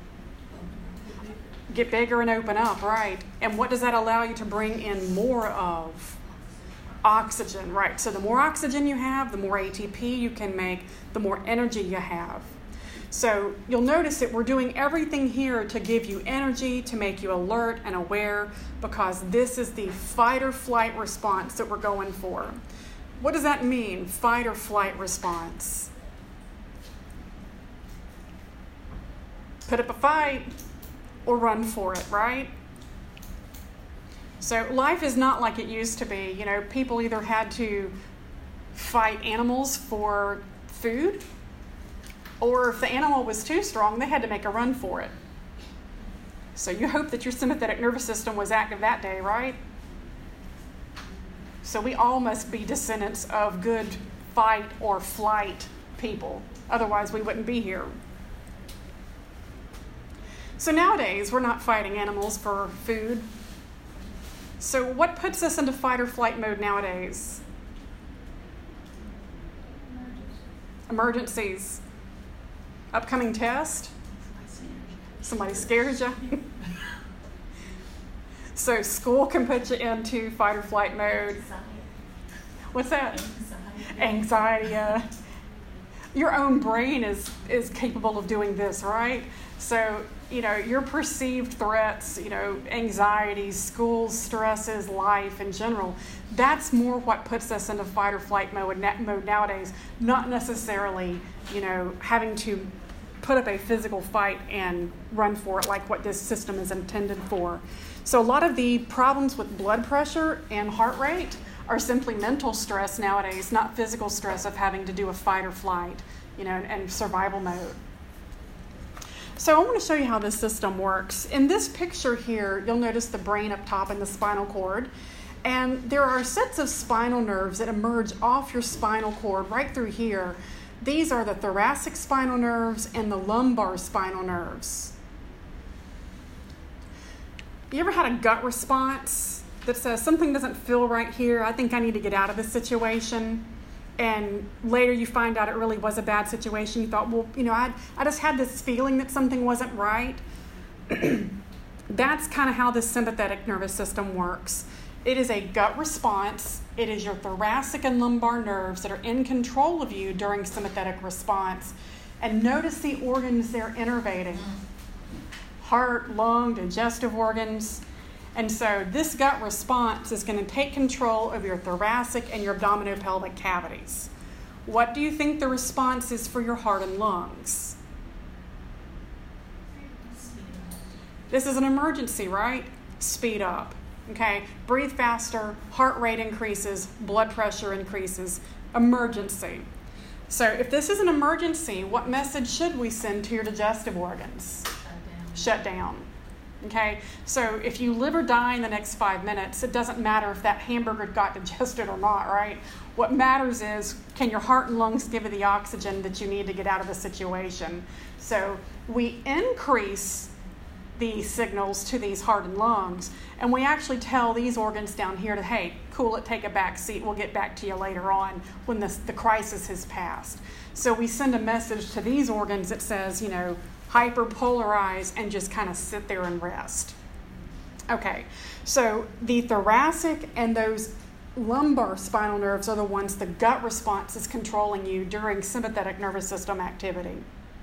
Get bigger and open up, right? And what does that allow you to bring in more of? Oxygen, right? So the more oxygen you have, the more A T P you can make, the more energy you have. So you'll notice that we're doing everything here to give you energy, to make you alert and aware, because this is the fight or flight response that we're going for. What does that mean, fight or flight response? Put up a fight or run for it, right? So life is not like it used to be. You know, people either had to fight animals for food, or if the animal was too strong, they had to make a run for it. So you hope that your sympathetic nervous system was active that day, right? So we all must be descendants of good fight or flight people. Otherwise, we wouldn't be here. So nowadays, we're not fighting animals for food. So what puts us into fight or flight mode nowadays? Emergencies. Upcoming test? Somebody scares you? So school can put you into fight or flight mode. What's that? Anxiety. Yeah. Your own brain is, is capable of doing this, right? So, you know, your perceived threats, you know, anxiety, school stresses, life in general, that's more what puts us into fight or flight mode, mode nowadays, not necessarily, you know, having to put up a physical fight and run for it like what this system is intended for. So a lot of the problems with blood pressure and heart rate are simply mental stress nowadays, not physical stress of having to do a fight or flight, you know, and, and survival mode. So I want to show you how this system works. In this picture here, you'll notice the brain up top and the spinal cord. And there are sets of spinal nerves that emerge off your spinal cord right through here. These are the thoracic spinal nerves and the lumbar spinal nerves. You ever had a gut response that says something doesn't feel right here? I think I need to get out of this situation. And later you find out it really was a bad situation. You thought, well, you know, I, I just had this feeling that something wasn't right. That's kind of how the sympathetic nervous system works. It is a gut response. It is your thoracic and lumbar nerves that are in control of you during sympathetic response. And notice the organs they're innervating. Heart, lung, digestive organs. And so this gut response is going to take control of your thoracic and your abdominopelvic cavities. What do you think the response is for your heart and lungs? This is an emergency, right? Speed up. Okay, breathe faster, heart rate increases, blood pressure increases, emergency. So if this is an emergency, what message should we send to your digestive organs? Shut down. Shut down. Okay, so if you live or die in the next five minutes, it doesn't matter if that hamburger got digested or not, right? What matters is, can your heart and lungs give you the oxygen that you need to get out of the situation? So we increase the signals to these hardened lungs. And we actually tell these organs down here to, hey, cool it, take a back seat. We'll get back to you later on when this, the crisis has passed. So we send a message to these organs that says, you know, hyperpolarize and just kind of sit there and rest. Okay, so the thoracic and those lumbar spinal nerves are the ones the gut response is controlling you during sympathetic nervous system activity.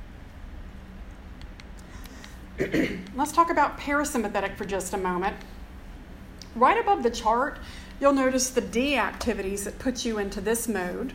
Let's talk about parasympathetic for just a moment. Right above the chart, you'll notice the D activities that put you into this mode.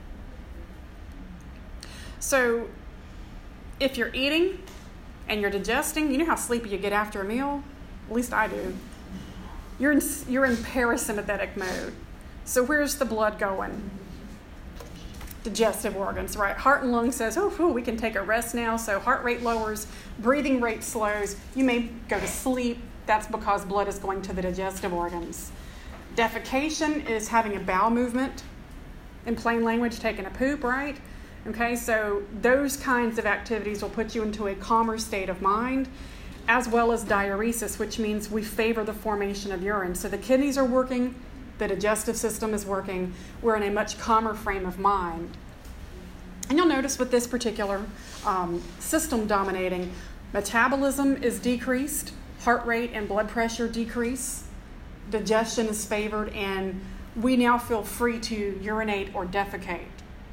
So if you're eating and you're digesting, you know how sleepy you get after a meal? At least I do. You're in, you're in parasympathetic mode. So where's the blood going? Digestive organs, right? Heart and lung says, oh, oh, we can take a rest now. So heart rate lowers, breathing rate slows. You may go to sleep. That's because blood is going to the digestive organs. Defecation is having a bowel movement. In plain language, taking a poop, right? Okay, so those kinds of activities will put you into a calmer state of mind, as well as diuresis, which means we favor the formation of urine. So the kidneys are working, the digestive system is working, we're in a much calmer frame of mind. And you'll notice with this particular um, system dominating, metabolism is decreased, heart rate and blood pressure decrease, digestion is favored, and we now feel free to urinate or defecate.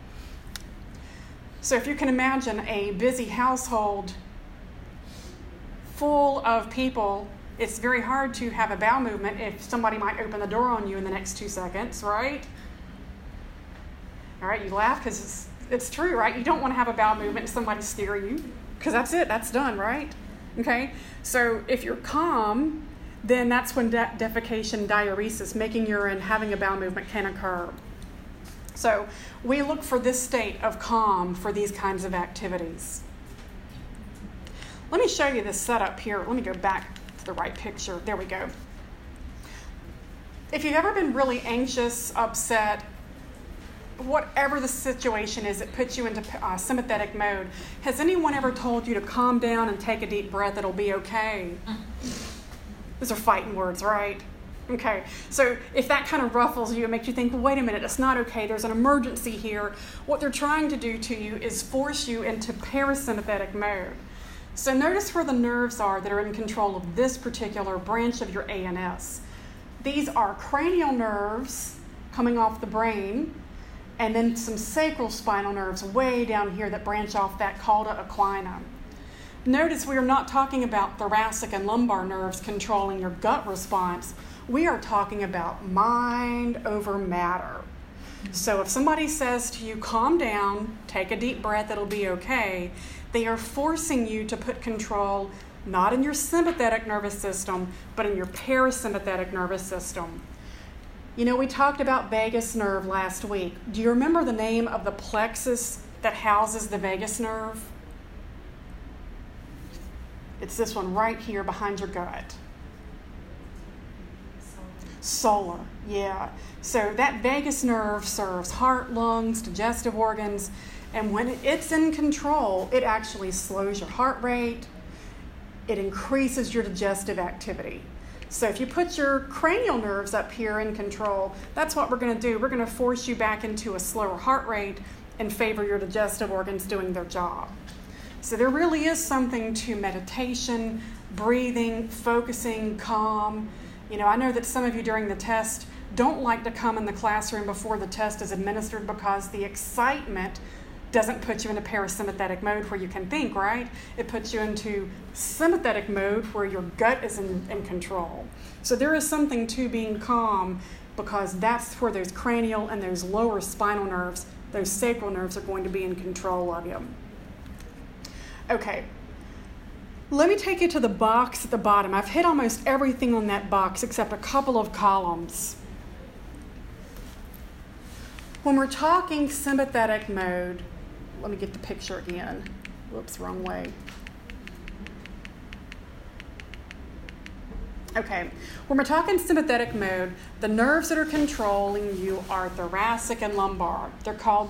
So if you can imagine a busy household full of people, it's very hard to have a bowel movement if somebody might open the door on you in the next two seconds, right? All right, you laugh because it's, it's true, right? You don't want to have a bowel movement and somebody steer you, because that's it, that's done, right? Okay, so if you're calm, then that's when de- defecation, diuresis, making urine, having a bowel movement can occur. So we look for this state of calm for these kinds of activities. Let me show you this setup here. Let me go back to the right picture. There we go. If you've ever been really anxious, upset, whatever the situation is that puts you into uh, sympathetic mode, has anyone ever told you to calm down and take a deep breath, it'll be okay? Those are fighting words, right? Okay, so if that kind of ruffles you and makes you think, well, wait a minute, it's not okay, there's an emergency here, what they're trying to do to you is force you into parasympathetic mode. So notice where the nerves are that are in control of this particular branch of your A N S. These are cranial nerves coming off the brain, and then some sacral spinal nerves way down here that branch off that cauda equina. Notice we are not talking about thoracic and lumbar nerves controlling your gut response. We are talking about mind over matter. So if somebody says to you, calm down, take a deep breath, it'll be okay, they are forcing you to put control not in your sympathetic nervous system, but in your parasympathetic nervous system. You know, we talked about vagus nerve last week. Do you remember the name of the plexus that houses the vagus nerve? It's this one right here behind your gut. Solar, yeah. So that vagus nerve serves heart, lungs, digestive organs, and when it's in control, it actually slows your heart rate, it increases your digestive activity. So if you put your cranial nerves up here in control, that's what we're going to do. We're going to force you back into a slower heart rate and favor your digestive organs doing their job. So there really is something to meditation, breathing, focusing, calm. You know, I know that some of you during the test don't like to come in the classroom before the test is administered because the excitement doesn't put you into parasympathetic mode where you can think, right? It puts you into sympathetic mode where your gut is in, in control. So there is something to being calm because that's where those cranial and those lower spinal nerves, those sacral nerves are going to be in control of you. Okay. Let me take you to the box at the bottom. I've hit almost everything on that box except a couple of columns. When we're talking sympathetic mode, let me get the picture again. Whoops, wrong way. Okay, when we're talking sympathetic mode, the nerves that are controlling you are thoracic and lumbar. They're called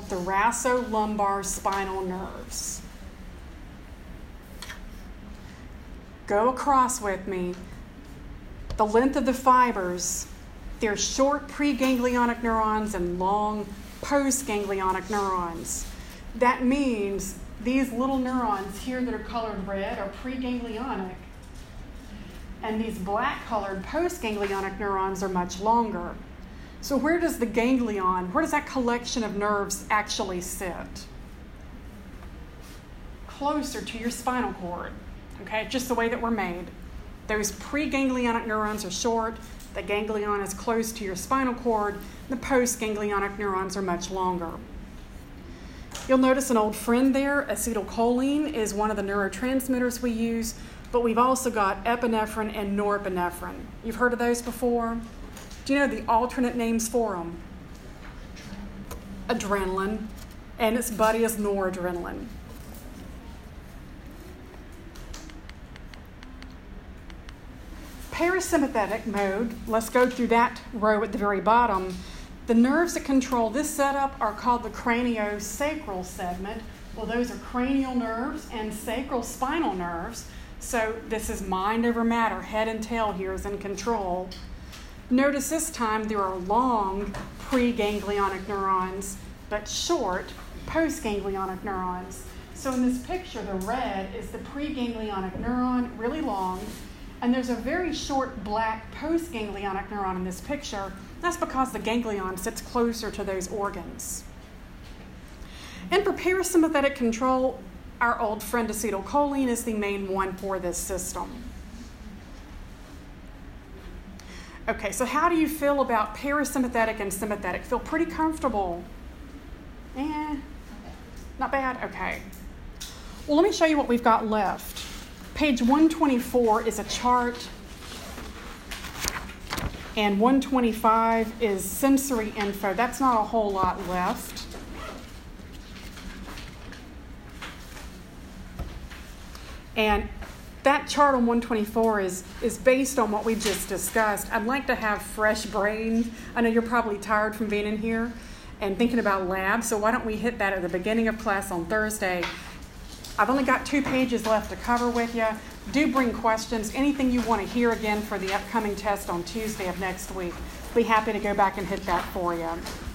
thoracolumbar spinal nerves. Go across with me. The length of the fibers, there's short preganglionic neurons and long postganglionic neurons. That means these little neurons here that are colored red are preganglionic, and these black colored postganglionic neurons are much longer. So where does the ganglion, where does that collection of nerves actually sit? Closer to your spinal cord, okay? Just the way that we're made. Those preganglionic neurons are short, the ganglion is close to your spinal cord, the postganglionic neurons are much longer. You'll notice an old friend there, acetylcholine, is one of the neurotransmitters we use, but we've also got epinephrine and norepinephrine. You've heard of those before? Do you know the alternate names for them? Adrenaline, and its buddy is noradrenaline. Parasympathetic mode, let's go through that row at the very bottom. The nerves that control this setup are called the craniosacral segment. Well, those are cranial nerves and sacral spinal nerves. So this is mind over matter. Head and tail here is in control. Notice this time there are long preganglionic neurons, but short postganglionic neurons. So in this picture, the red is the preganglionic neuron, really long, and there's a very short black postganglionic neuron in this picture. That's because the ganglion sits closer to those organs. And for parasympathetic control, our old friend acetylcholine is the main one for this system. Okay, so how do you feel about parasympathetic and sympathetic? Feel pretty comfortable? Eh, not bad? Okay. Well, let me show you what we've got left. Page one twenty-four is a chart, and one twenty-five is sensory info. That's not a whole lot left. And that chart on one twenty-four is, is based on what we just discussed. I'd like to have fresh brains. I know you're probably tired from being in here and thinking about labs, so why don't we hit that at the beginning of class on Thursday. I've only got two pages left to cover with you. Do bring questions, anything you want to hear again for the upcoming test on Tuesday of next week. Be happy to go back and hit that for you.